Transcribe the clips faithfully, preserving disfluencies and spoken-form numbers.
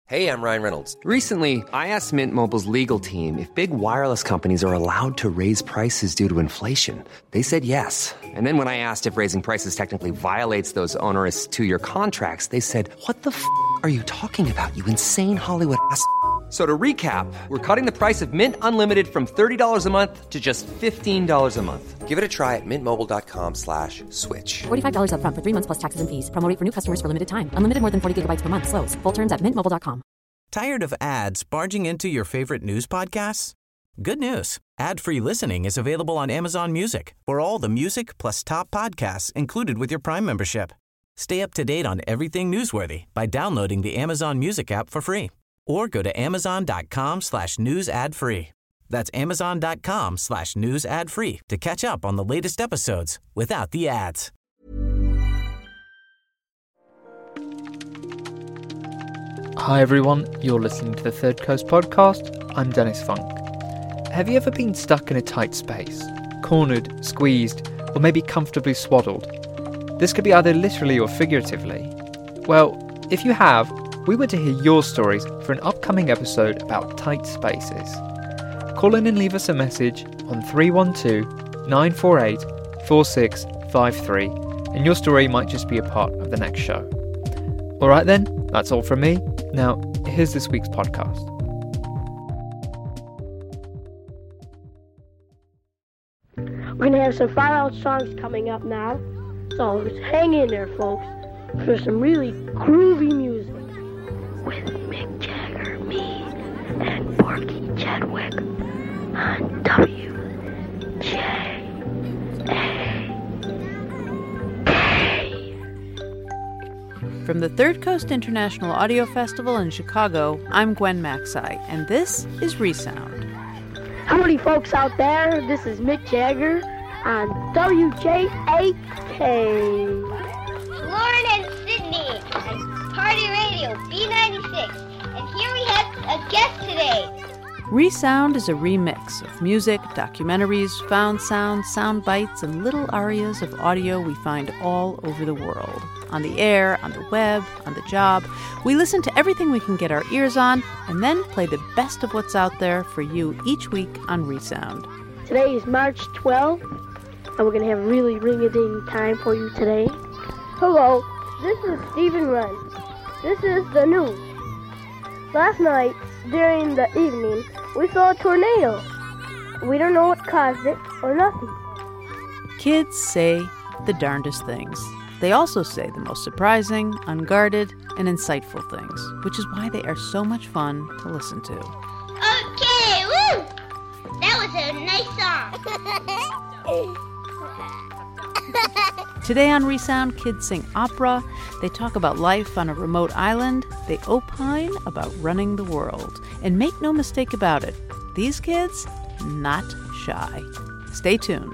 Hey, I'm Ryan Reynolds. Recently, I asked Mint Mobile's legal team if big wireless companies are allowed to raise prices due to inflation. They said yes. And then when I asked if raising prices technically violates those onerous two-year contracts, they said, what the f*** are you talking about, you insane Hollywood ass f- So to recap, we're cutting the price of Mint Unlimited from thirty dollars a month to just fifteen dollars a month. Give it a try at mintmobile.com slash switch. forty-five dollars up front for three months plus taxes and fees. Promo rate for new customers for limited time. Unlimited more than forty gigabytes per month. Slows full terms at mint mobile dot com. Tired of ads barging into your favorite news podcasts? Good news. Ad-free listening is available on Amazon Music for all the music plus top podcasts included with your Prime membership. Stay up to date on everything newsworthy by downloading the Amazon Music app for free. Or go to amazon.com slash news ad free. That's amazon.com slash news ad free to catch up on the latest episodes without the ads. Hi everyone, you're listening to the Third Coast podcast. I'm Dennis Funk. Have you ever been stuck in a tight space, cornered, squeezed, or maybe comfortably swaddled? This could be either literally or figuratively. Well, if you have, we want to hear your stories for an upcoming episode about tight spaces. Call in and leave us a message on three one two, nine four eight, four six five three and your story might just be a part of the next show. Alright then, that's all from me. Now, here's this week's podcast. We're going to have some Far Out songs coming up now, so just hang in there, folks, for some really groovy music. With Mick Jagger, me, and Porky Chadwick on W J A K. From the Third Coast International Audio Festival in Chicago, I'm Gwen Maxey, and this is Resound. Howdy, folks out there. This is Mick Jagger on W J A K. Lauren and Sydney, Party Radio B ninety-six, and here we have a guest today. Resound is a remix of music, documentaries, found sound, sound bites, and little arias of audio we find all over the world. On the air, on the web, on the job, we listen to everything we can get our ears on, and then play the best of what's out there for you each week on Resound. Today is March twelfth, and we're going to have a really ring-a-ding time for you today. Hello, this is Stephen Wren. This is the news. Last night, during the evening, we saw a tornado. We don't know what caused it or nothing. Kids say the darndest things. They also say the most surprising, unguarded, and insightful things, which is why they are so much fun to listen to. Okay, woo! That was a nice song. Today on Resound, kids sing opera, they talk about life on a remote island, they opine about running the world. And make no mistake about it, these kids, not shy. Stay tuned.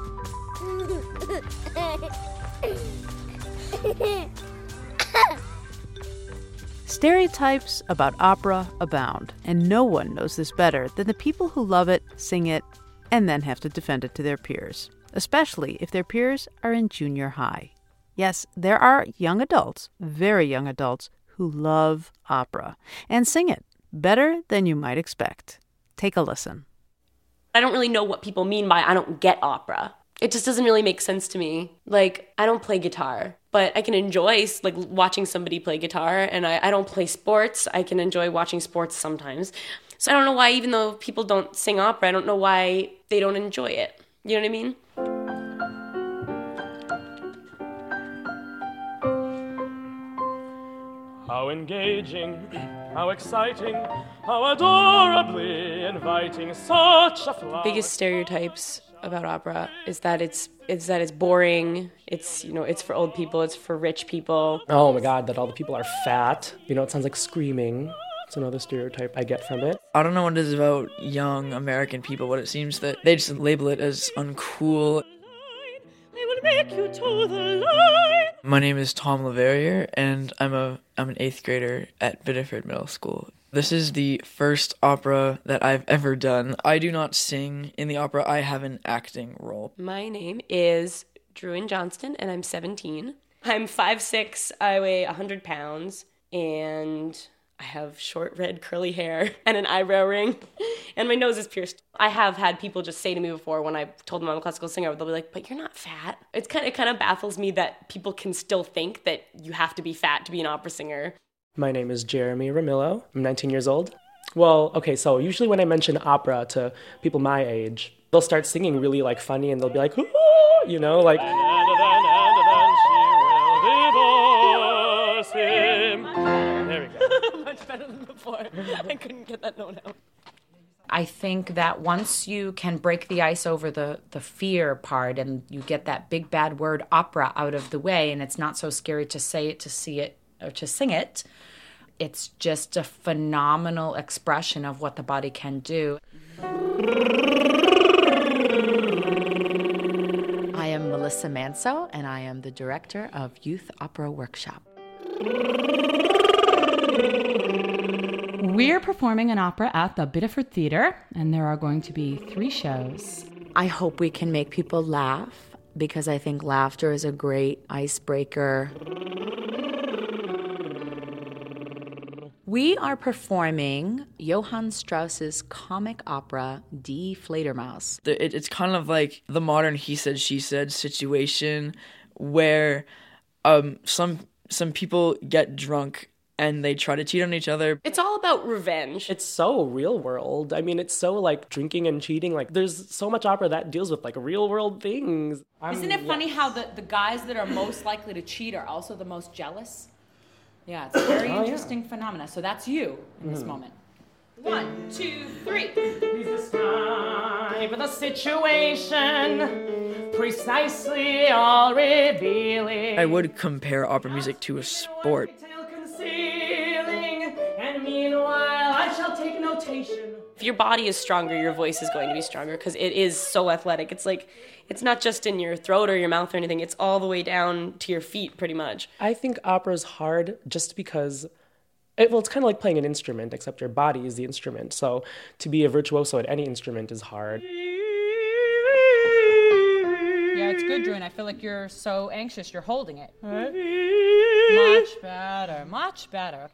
Stereotypes about opera abound, and no one knows this better than the people who love it, sing it, and then have to defend it to their peers, especially if their peers are in junior high. Yes, there are young adults, very young adults, who love opera and sing it better than you might expect. Take a listen. I don't really know what people mean by I don't get opera. It just doesn't really make sense to me. Like, I don't play guitar, but I can enjoy like watching somebody play guitar, and I, I don't play sports. I can enjoy watching sports sometimes. So I don't know why, even though people don't sing opera, I don't know why they don't enjoy it. You know what I mean? How engaging, how exciting, how adorably inviting, such a flower. Biggest stereotypes about opera is that it's is that it's boring. It's, you know, it's for old people, it's for rich people. Oh my God, that all the people are fat. You know, it sounds like screaming. It's another stereotype I get from it. I don't know what it is about young American people, but it seems that they just label it as uncool. I will make you to the line. My name is Tom Leverrier, and I'm a I'm an eighth grader at Biddeford Middle School. This is the first opera that I've ever done. I do not sing in the opera. I have an acting role. My name is Druin Johnston, and I'm seventeen. I'm five foot six, I weigh one hundred pounds, and I have short red curly hair and an eyebrow ring and my nose is pierced. I have had people just say to me before when I told them I'm a classical singer, they'll be like, but you're not fat. It's kind of, it kind of baffles me that people can still think that you have to be fat to be an opera singer. My name is Jeremy Ramillo. I'm nineteen years old. Well, okay, so usually when I mention opera to people my age, they'll start singing really like funny and they'll be like, oh, you know, like... There we go. Much better than before. I couldn't get that note out. I think that once you can break the ice over the, the fear part and you get that big bad word opera out of the way and it's not so scary to say it, to see it, or to sing it, it's just a phenomenal expression of what the body can do. I am Melissa Manso, and I am the director of Youth Opera Workshop. We're performing an opera at the Biddeford Theatre, and there are going to be three shows. I hope we can make people laugh, because I think laughter is a great icebreaker. We are performing Johann Strauss's comic opera, Die Fledermaus. It, it's kind of like the modern he said, she said situation where um, some some people get drunk and they try to cheat on each other. It's all about revenge. It's so real world. I mean, it's so like drinking and cheating. Like there's so much opera that deals with like real world things. I'm, Isn't it yeah. funny how the, the guys that are most likely to cheat are also the most jealous? Yeah, it's a very Oh, interesting yeah. phenomena. So that's you in this Mm. moment. One, two, three. Describe the situation, precisely all revealing. I would compare opera music to a sport. Concealing, and meanwhile I shall take notation. If your body is stronger, your voice is going to be stronger because it is so athletic. It's like, it's not just in your throat or your mouth or anything. It's all the way down to your feet, pretty much. I think opera's hard just because, it, well, it's kind of like playing an instrument, except your body is the instrument. So to be a virtuoso at any instrument is hard. Yeah, it's good, Drew, and I feel like you're so anxious. You're holding it. Much better, much better.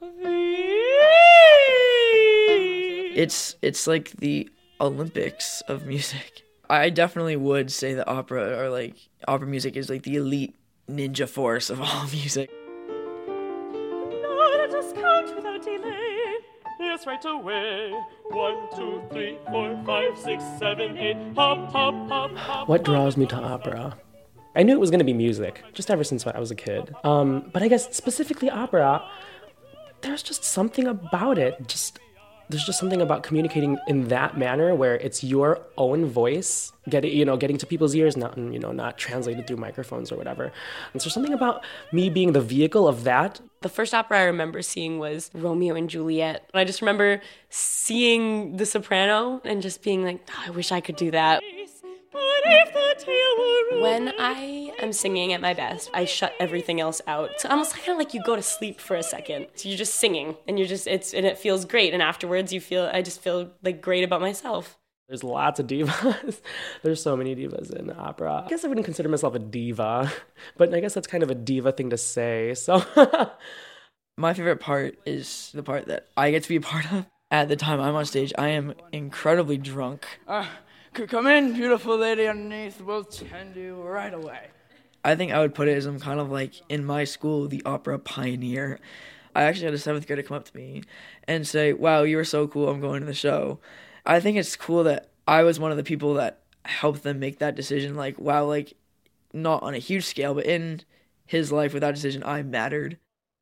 It's it's like the Olympics of music. I definitely would say that opera or like opera music is like the elite ninja force of all music. Now let us count without delay. Yes, right away. One, two, three, four, five, six, seven, eight. Hop, hop, hop, hop. What draws me to opera? I knew it was going to be music, just ever since I was a kid. Um, but I guess specifically opera, there's just something about it. Just there's just something about communicating in that manner where it's your own voice, getting you know getting to people's ears, not you know not translated through microphones or whatever. And so something about me being the vehicle of that. The first opera I remember seeing was Romeo and Juliet. And I just remember seeing the soprano and just being like, oh, I wish I could do that. But if the tale were When I am singing at my best, I shut everything else out. It's almost kind of like you go to sleep for a second. So you're just singing and you're just, it's, and it feels great. And afterwards you feel, I just feel like great about myself. There's lots of divas. There's so many divas in opera. I guess I wouldn't consider myself a diva, but I guess that's kind of a diva thing to say, so. My favorite part is the part that I get to be a part of. At the time I'm on stage, I am incredibly drunk. Uh, come in, beautiful lady underneath. We'll tend you right away. I think I would put it as I'm kind of like, in my school, the opera pioneer. I actually had a seventh grader come up to me and say, wow, you were so cool, I'm going to the show. I think it's cool that I was one of the people that helped them make that decision. Like, wow, like, not on a huge scale, but in his life with that decision, I mattered.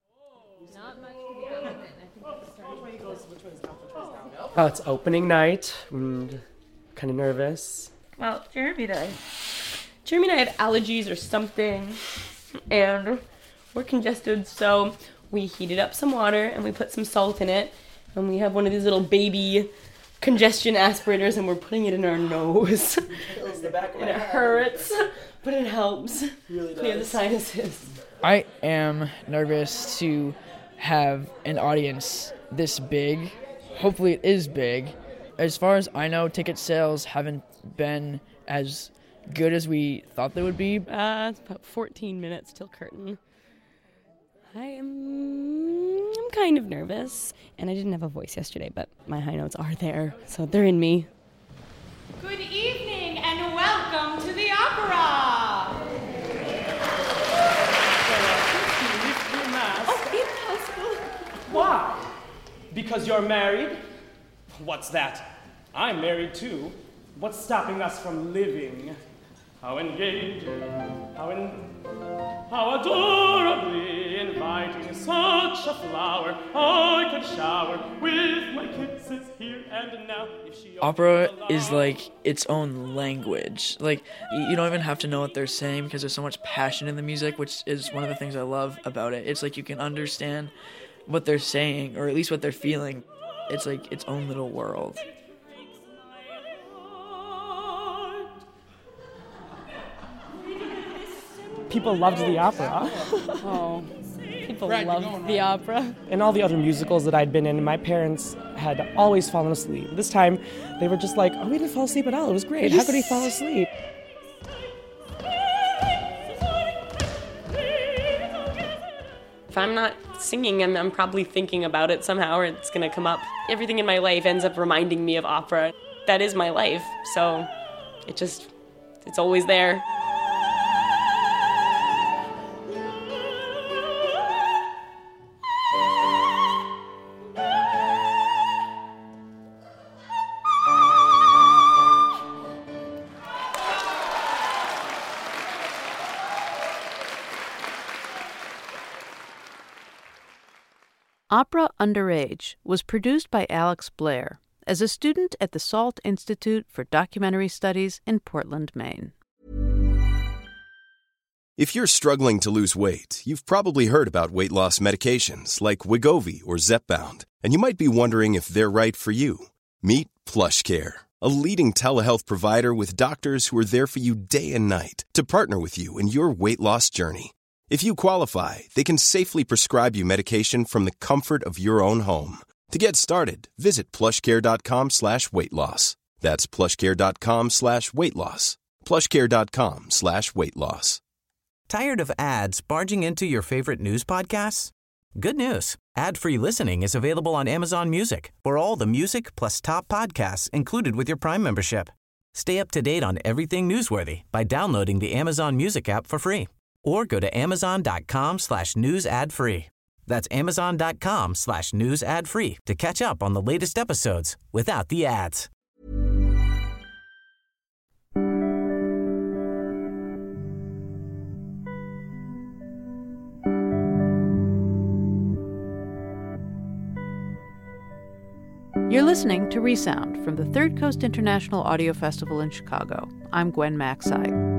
Oh, it's opening night. I'm kind of nervous. Well, Jeremy and I, Jeremy and I have allergies or something, and we're congested, so we heated up some water and we put some salt in it, and we have one of these little baby congestion aspirators, and we're putting it in our nose. It kills the back of my and it head. hurts, but it helps Really clear the does. sinuses. I am nervous to have an audience this big. Hopefully it is big. As far as I know, ticket sales haven't been as good as we thought they would be. Uh, it's about fourteen minutes till curtain. I am I'm kind of nervous, and I didn't have a voice yesterday, but my high notes are there, so they're in me. Good evening and welcome to the opera! Oh, impossible. Why? Because you're married? What's that? I'm married too. What's stopping us from living? How engaging, how in, how adorably inviting, such a flower I could shower with my kisses here and now. If she Opera is like its own language. Like, you don't even have to know what they're saying because there's so much passion in the music, which is one of the things I love about it. It's like you can understand what they're saying, or at least what they're feeling. It's like its own little world. People loved the opera. Oh, people love the opera. And all the other musicals that I'd been in, my parents had always fallen asleep. This time, they were just like, oh, we didn't fall asleep at all. It was great. How could we fall asleep? If I'm not singing, I'm, I'm probably thinking about it somehow, or it's going to come up. Everything in my life ends up reminding me of opera. That is my life, so it just, it's always there. Opera Underage was produced by Alex Blair as a student at the Salt Institute for Documentary Studies in Portland, Maine. If you're struggling to lose weight, you've probably heard about weight loss medications like Wegovy or Zepbound, and you might be wondering if they're right for you. Meet PlushCare, a leading telehealth provider with doctors who are there for you day and night to partner with you in your weight loss journey. If you qualify, they can safely prescribe you medication from the comfort of your own home. To get started, visit plushcare.com slash weight loss. That's plushcare.com slash weight loss. plushcare.com slash weight loss. Tired of ads barging into your favorite news podcasts? Good news. Ad-free listening is available on Amazon Music for all the music plus top podcasts included with your Prime membership. Stay up to date on everything newsworthy by downloading the Amazon Music app for free. Or go to amazon.com slash news ad free. That's amazon.com slash news ad free to catch up on the latest episodes without the ads. You're listening to Resound from the Third Coast International Audio Festival in Chicago. I'm Gwen Macsai.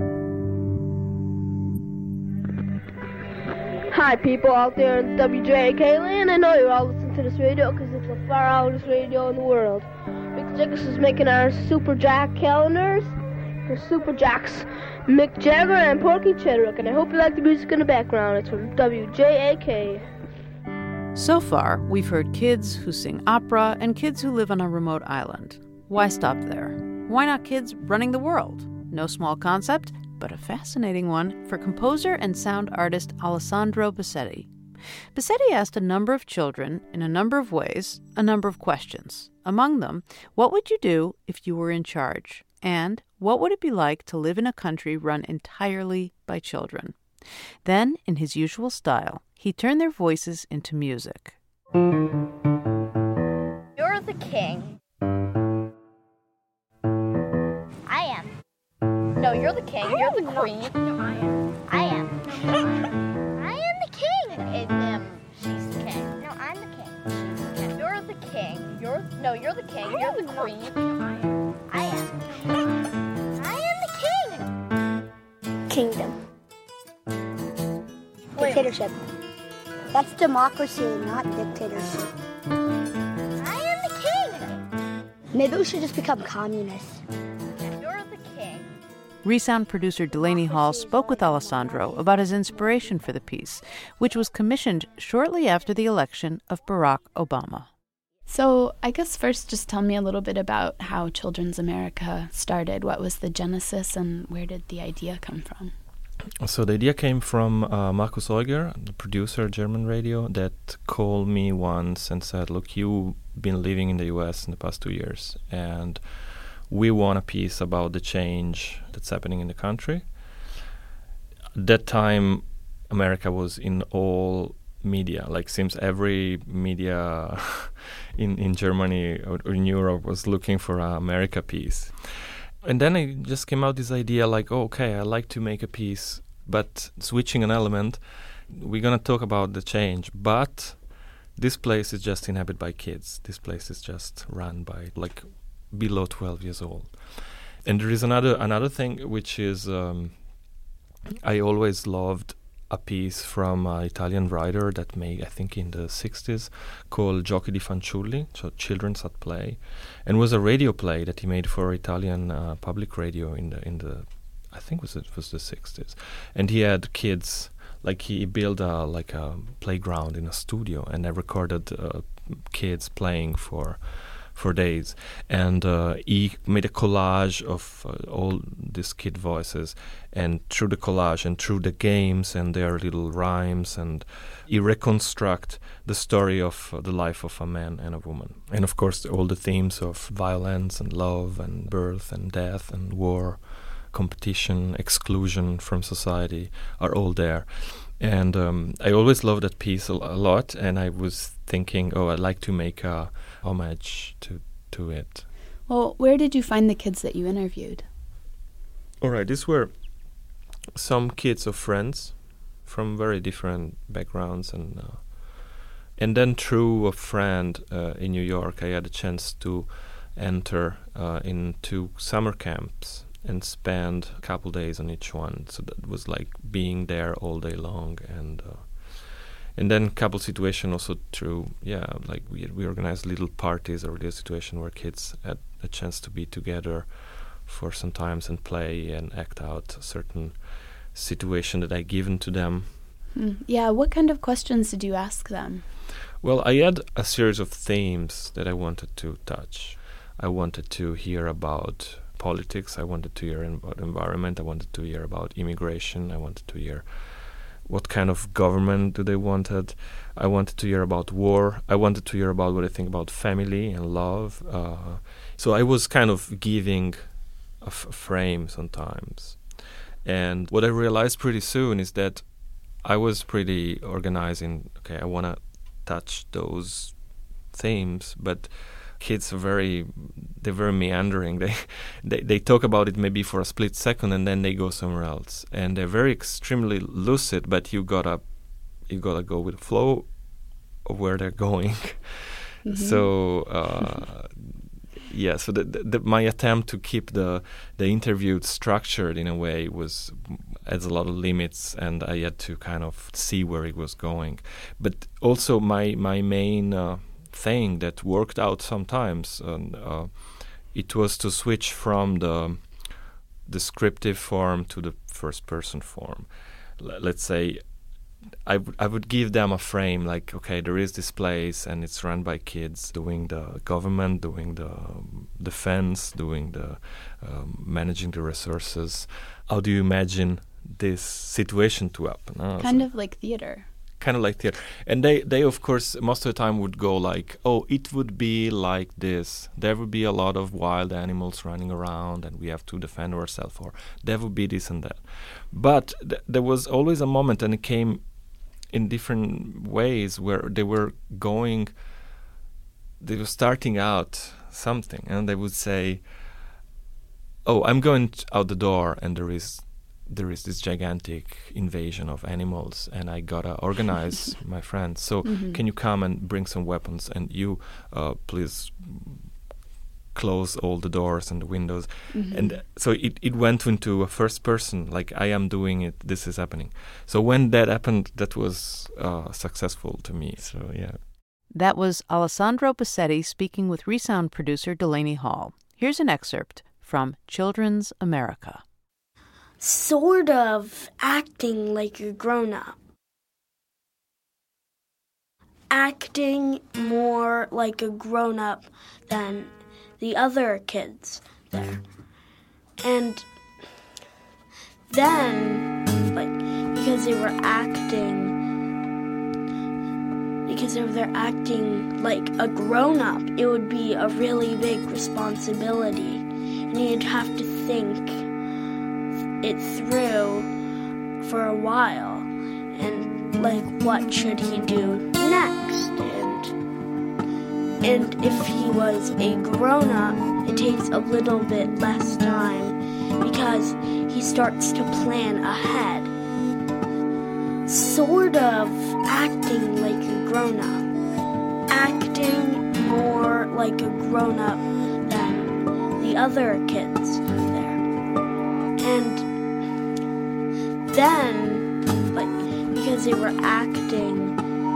Hi, people out there in W J A K land. I know you're all listening to this radio because it's the far outest radio in the world. Mick Jagger is making our Super Jack calendars for Super Jacks, Mick Jagger and Porky Chedrick, and I hope you like the music in the background. It's from W J A K. So far, we've heard kids who sing opera and kids who live on a remote island. Why stop there? Why not kids running the world? No small concept, but a fascinating one for composer and sound artist Alessandro Bassetti. Bassetti asked a number of children, in a number of ways, a number of questions. Among them, what would you do if you were in charge? And what would it be like to live in a country run entirely by children? Then, in his usual style, he turned their voices into music. You're the king. I am. No, you're the king. You're the queen. No, I am. I am. No, I am. I am the king. And um, she's the king. No, I'm the king. She's the king. You're the king. You're no, you're the king. You're the queen. No, I am. I am. I am the king. Kingdom. Dictatorship. That's democracy, not dictatorship. I am the king. Maybe we should just become communists. You're the king. Resound producer Delaney Hall spoke with Alessandro about his inspiration for the piece, which was commissioned shortly after the election of Barack Obama. So I guess first just tell me a little bit about how Children's America started. What was the genesis and where did the idea come from? So the idea came from uh, Markus Euger, the producer, German radio, that called me once and said, look, you've been living in the U S in the past two years, and we want a piece about the change that's happening in the country. At that time, America was in all media, like seems every media in, in Germany or, or in Europe was looking for an America piece. And then it just came out this idea like, oh, okay, I like to make a piece, but switching an element, we're going to talk about the change, but this place is just inhabited by kids. This place is just run by like below twelve years old. And there is another another thing, which is um, I always loved a piece from an Italian writer that made, I think, in the sixties, called Giochi di Fanciulli, so Children's at Play, and was a radio play that he made for Italian uh, public radio in the in the I think was it was the sixties, and he had kids, like he built a like a playground in a studio, and I recorded uh, kids playing for for days, and uh, he made a collage of uh, all these kid voices, and through the collage and through the games and their little rhymes, and he reconstruct the story of uh, the life of a man and a woman, and of course all the themes of violence and love and birth and death and war, competition, exclusion from society are all there. And um, I always loved that piece a, a lot, and I was thinking, oh, I'd like to make a homage to to it. Well, where did you find the kids that you interviewed? All right, these were some kids of friends from very different backgrounds, and uh, and then through a friend uh, in New York, I had a chance to enter uh, into summer camps and spend a couple days on each one. So that was like being there all day long, and uh, and then couple situation also through yeah like we we organized little parties or little situation where kids had a chance to be together for some times and play and act out a certain situation that I given to them. Hmm. Yeah, what kind of questions did you ask them? Well, I had a series of themes that I wanted to touch. I wanted to hear about politics, I wanted to hear about environment, I wanted to hear about immigration, I wanted to hear what kind of government do they wanted, I wanted to hear about war, I wanted to hear about what I think about family and love. Uh, so I was kind of giving a, f- a frame sometimes. And what I realized pretty soon is that I was pretty organizing, okay, I want to touch those themes, but kids are very, they're very meandering. They, they they talk about it maybe for a split second and then they go somewhere else. And they're very extremely lucid, but you gotta, you gotta go with the flow of where they're going. Mm-hmm. So, uh, yeah, so the, the, the, my attempt to keep the, the interview structured in a way was, adds a lot of limits, and I had to kind of see where it was going. But also my, my main uh, thing that worked out sometimes, and uh, it was to switch from the descriptive form to the first person form. L- let's say I, w- I would give them a frame, like, okay, there is this place and it's run by kids doing the government, doing the um, defense, doing the um, managing the resources. How do you imagine this situation to happen? Uh, kind so of like theater. Kind of like theater. And they, they, of course, most of the time would go like, oh, it would be like this. There would be a lot of wild animals running around and we have to defend ourselves, or there would be this and that. But th- there was always a moment, and it came in different ways, where they were going, they were starting out something, and they would say, oh, I'm going t- out the door and there is there is this gigantic invasion of animals and I gotta organize my friends. So mm-hmm. can you come and bring some weapons, and you uh, please close all the doors and the windows. Mm-hmm. And so it, it went into a first person, like I am doing it, this is happening. So when that happened, that was uh, successful to me. So yeah. That was Alessandro Bassetti speaking with Resound producer Delaney Hall. Here's an excerpt from Children's America. Sort of acting like you're grown up. Acting more like a grown up than the other kids there. And then, like, because they were acting because if they're acting like a grown-up, it would be a really big responsibility, and you'd have to think it through for a while, and like, what should he do next? And and if he was a grown-up, it takes a little bit less time because he starts to plan ahead, sort of acting like a grown-up, acting more like a grown-up than the other kids there. And then, like, because they were acting,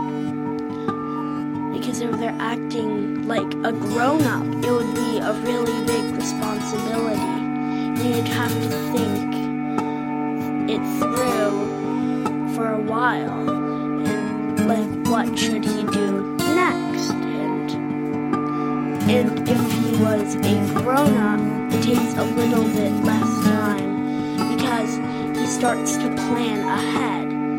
because if they're acting like a grown-up, it would be a really big responsibility, and you'd have to think it through for a while, and like, what should he do next? And and if he was a grown-up, it takes a little bit less time because he starts to plan ahead.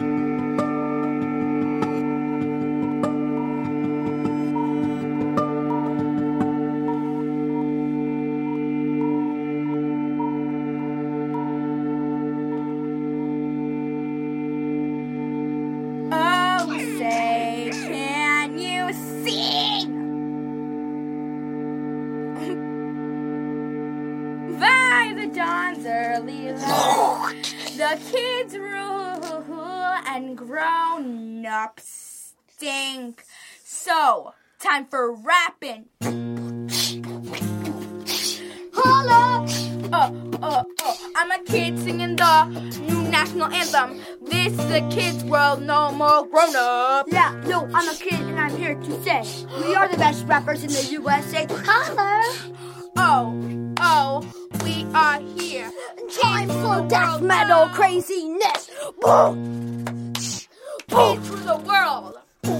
The kids rule and grown-ups stink. So, time for rapping. Holla! Uh, uh, uh, I'm a kid singing the new national anthem. This is the kids' world, no more grown-ups. Yeah, no, I'm a kid and I'm here to say we are the best rappers in the U S A. Holla! Oh, oh, we are here. Time for death metal craziness. Boom! Beat through the world.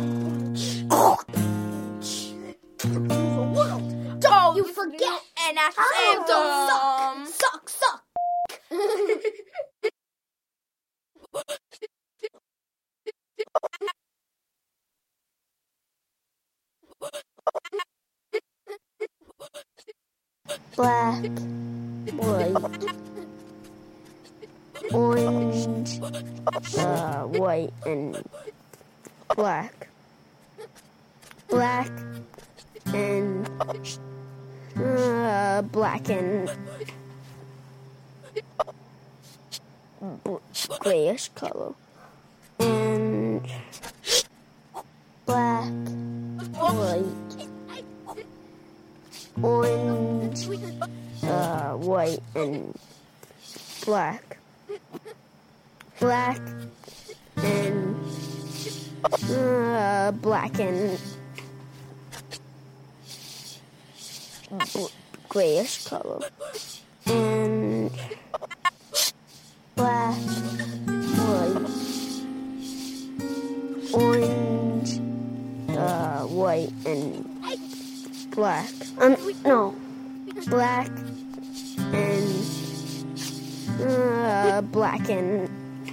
The world. Don't you forget an anthem. Suck, suck, suck. Black, white, orange, uh, white, and black. Black and uh, black and b- grayish color. And black, white, orange, uh, white, and black. Black and uh, black and b- grayish color. And black, white, orange, uh, white, and black. Um, no. Black and uh, black and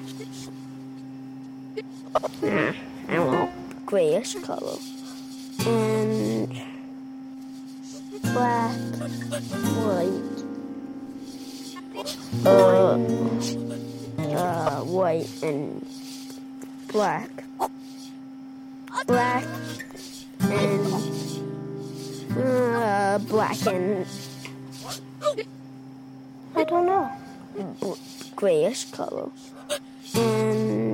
uh, I don't know, grayish color. And black, white, orange, uh, white, and black. Black and uh, black and I don't know, b- grayish color. And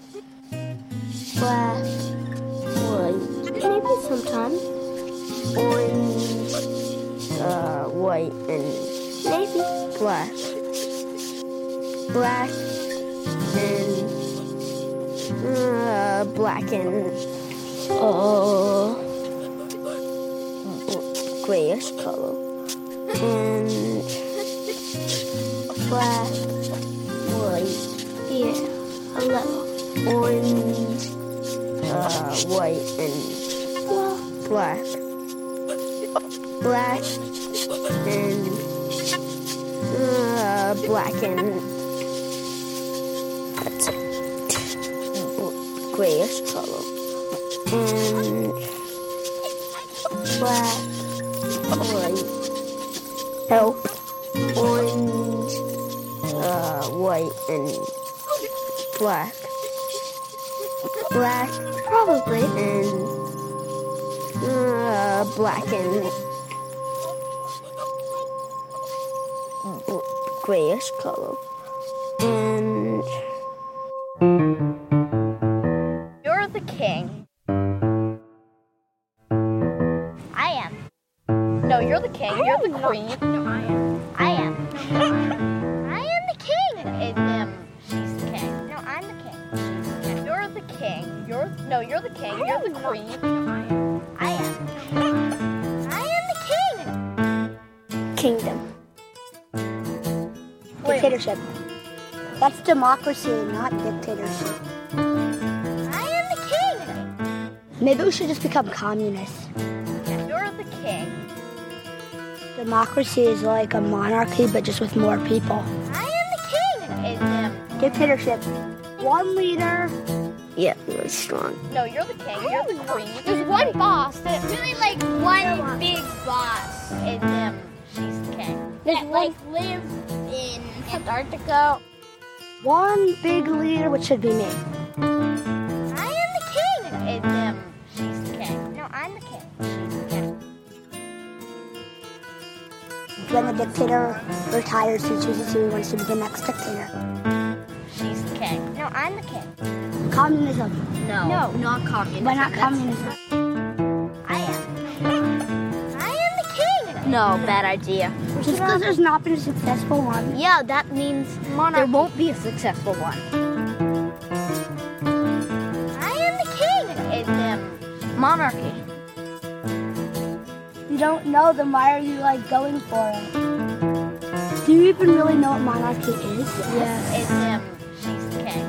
black, white, maybe sometimes orange, uh, white, and maybe black. Black and uh, black and uh, grayish color. And black, white, yeah, a little orange, uh, white, and black. Black and uh, black and that's it. grayish color. And black, white, oh, orange, uh, white, and black. Black, probably, and uh, black and grayish color. And You're the king. I am. No, you're the king. You're the queen. No, I am. I am. I am the king. And um, she's the king. No, I'm the king. She's the king. You're the king. You're no, you're the king. You're the queen. No, I am. I am. I am the king. Kingdom. Dictatorship. That's democracy, not dictatorship. I am the king. Maybe we should just become communists. You're the king. Democracy is like a monarchy, but just with more people. I am the king. And um, Dictatorship. One leader. Yeah, really strong. no, you're the king. You're the queen. There's one boss that's really like one big boss. And um, she's the king. There's that like lives in Antarctica. One big leader, which should be me. I am the king. And um, she's the king. No, I'm the king. She's the king. When the dictator retires, he chooses who he wants to be the next dictator. She's the king. No, I'm the king. Communism. No, No. not communism. Why not That's- communism? I am. I am the king. No, bad idea. Just because there's not been a successful one. Yeah, that means there won't be a successful one. I am the king. And um, monarchy. You don't know them, why are you like going for it? Do you even really know what monarchy is? Yes. And um, she's the king.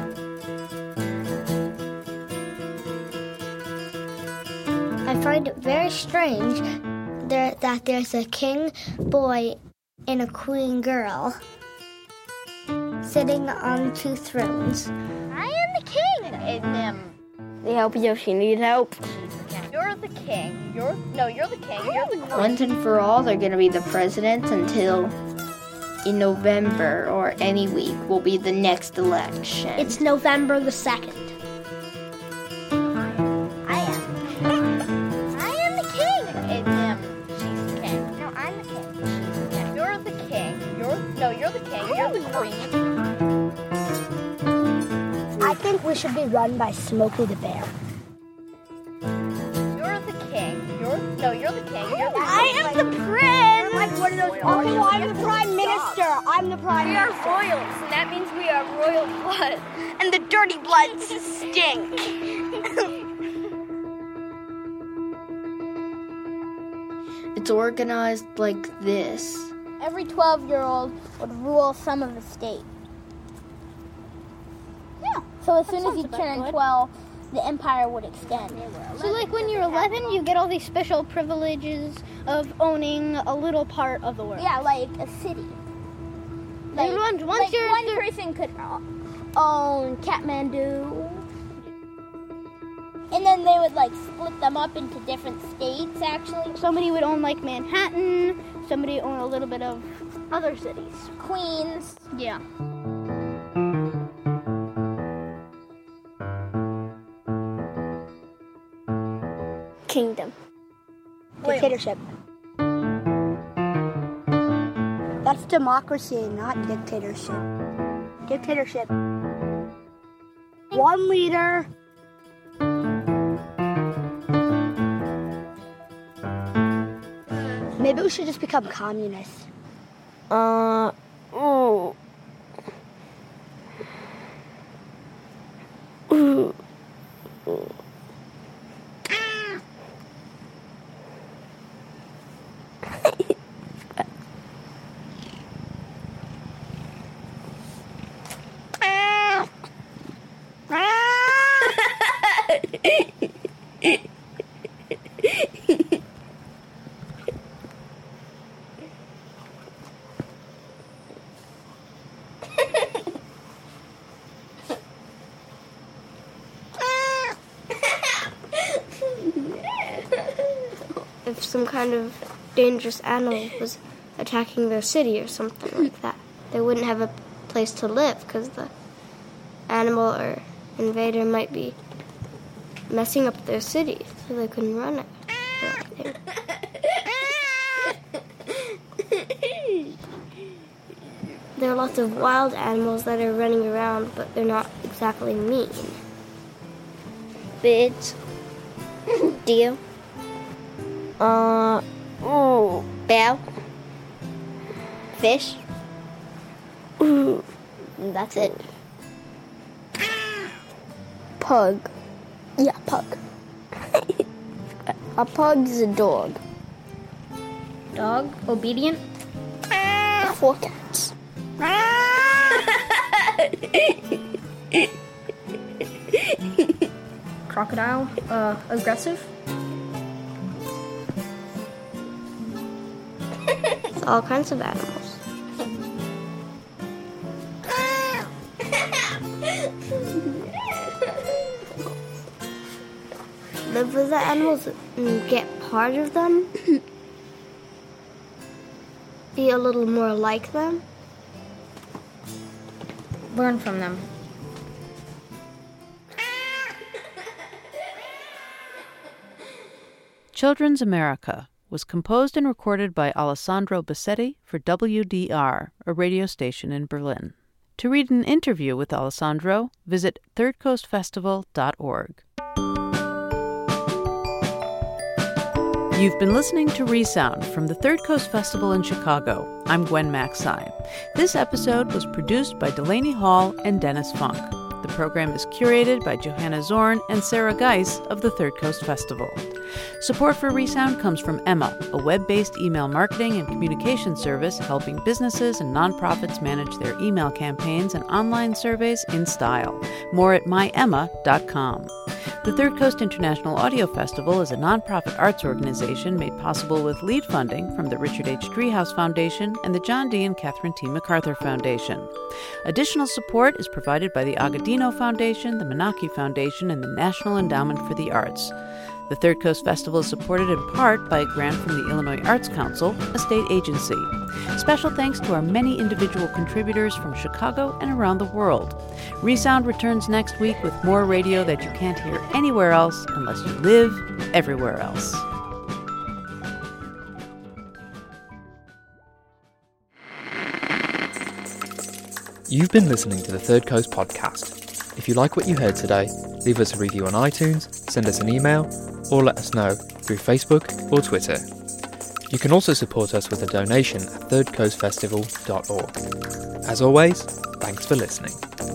I find it very strange there, that there's a king boy and a queen girl sitting on two thrones. I am the king. And um, They help you if you need help. you're the king. You're no, you're the king. You're the queen. Once and for all, they're going to be the president until in November or any week will be the next election. It's November the second. I am. I am the king. And um, she's the king. No, I'm the king. She's the king. You're the king. You're no, you're the king. You're the queen. I think we should be run by Smokey the Bear. You're the king. You're no, you're the king. You're the I am the prince. Like one of those. Okay, well, I'm the prime minister. I'm the prime We are minister. royals, and that means we are royal blood. And the dirty bloods stink. It's organized like this. Every twelve-year-old would rule some of the state. Yeah. So as soon as you turn twelve, the empire would extend. So like when you're eleven, you get all these special privileges of owning a little part of the world. Yeah, like a city. Like, once, once like you're one thir- person could own Kathmandu. And then they would like split them up into different states actually. Somebody would own like Manhattan, somebody would own a little bit of other cities. Queens. Yeah. Kingdom. Dictatorship. That's democracy, not dictatorship. Dictatorship. One leader. Maybe we should just become communists. Uh, ooh. Ooh. Ooh. if some kind of dangerous animal was attacking their city or something like that. They wouldn't have a place to live because the animal or invader might be messing up their city, so they couldn't run it or anything. There are lots of wild animals that are running around, but they're not exactly mean. Birds. Deer. Uh, oh, bear. Fish. And that's it. Pug. Yeah, pug. A pug is a dog. Dog? Obedient? Four cats. Crocodile? Uh, aggressive? It's all kinds of animals. Live with the animals and get part of them. Be a little more like them. Learn from them. Children's America was composed and recorded by Alessandro Bassetti for W D R, a radio station in Berlin. To read an interview with Alessandro, visit third coast festival dot org. You've been listening to Resound from the Third Coast Festival in Chicago. I'm Gwen Maxine. This episode was produced by Delaney Hall and Dennis Funk. The program is curated by Johanna Zorn and Sarah Geis of the Third Coast Festival. Support for Resound comes from Emma, a web-based email marketing and communication service helping businesses and nonprofits manage their email campaigns and online surveys in style. More at my emma dot com. The Third Coast International Audio Festival is a nonprofit arts organization made possible with lead funding from the Richard H. Driehaus Foundation and the John D. and Catherine T. MacArthur Foundation. Additional support is provided by the Agudino Foundation, the Menaki Foundation, and the National Endowment for the Arts. The Third Coast Festival is supported in part by a grant from the Illinois Arts Council, a state agency. Special thanks to our many individual contributors from Chicago and around the world. Resound returns next week with more radio that you can't hear anywhere else unless you live everywhere else. You've been listening to the Third Coast Podcast. If you like what you heard today, leave us a review on iTunes, send us an email, or let us know through Facebook or Twitter. You can also support us with a donation at third coast festival dot org. As always, thanks for listening.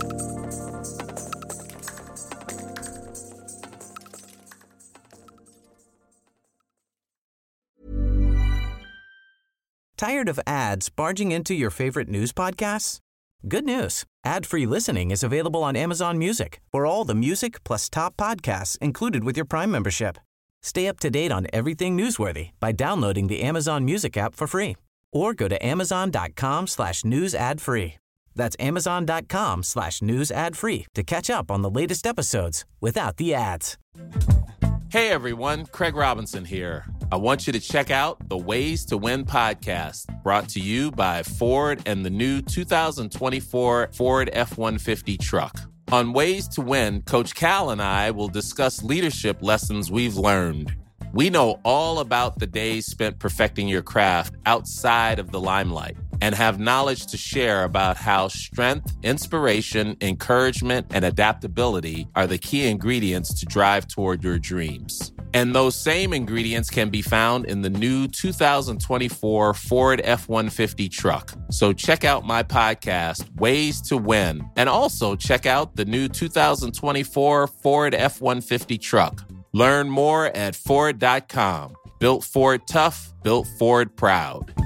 Tired of ads barging into your favorite news podcasts? Good news. Ad-free listening is available on Amazon Music for all the music plus top podcasts included with your Prime membership. Stay up to date on everything newsworthy by downloading the Amazon Music app for free or go to amazon.com slash news ad free. That's amazon.com slash news ad free to catch up on the latest episodes without the ads. Hey everyone, Craig Robinson here. I want you to check out the Ways to Win podcast, brought to you by Ford and the new two thousand twenty-four Ford F one fifty truck. On Ways to Win, Coach Cal and I will discuss leadership lessons we've learned. We know all about the days spent perfecting your craft outside of the limelight and have knowledge to share about how strength, inspiration, encouragement, and adaptability are the key ingredients to drive toward your dreams. And those same ingredients can be found in the new two thousand twenty-four Ford F one fifty truck. So check out my podcast, Ways to Win, and also check out the new two thousand twenty-four Ford F one fifty truck. Learn more at Ford dot com. Built Ford tough, built Ford proud.